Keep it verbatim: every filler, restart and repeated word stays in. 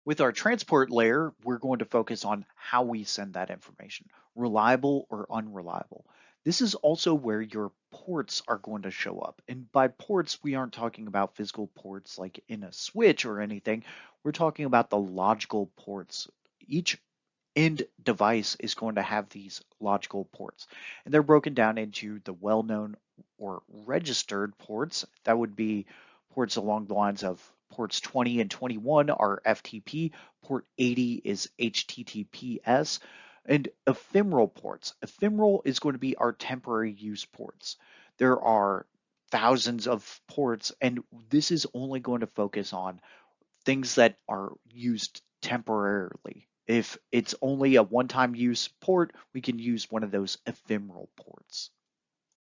With our transport layer, we're going to focus on how we send that information, reliable or unreliable. This is also where your ports are going to show up. And by ports, we aren't talking about physical ports like in a switch or anything. We're talking about the logical ports. Each end device is going to have these logical ports, and they're broken down into the well-known or registered ports. That would be ports along the lines of ports twenty and twenty-one are F T P, port eighty is H T T P S, and ephemeral ports. Ephemeral is going to be our temporary use ports. There are thousands of ports, and this is only going to focus on things that are used temporarily. If it's only a one-time use port, we can use one of those ephemeral ports.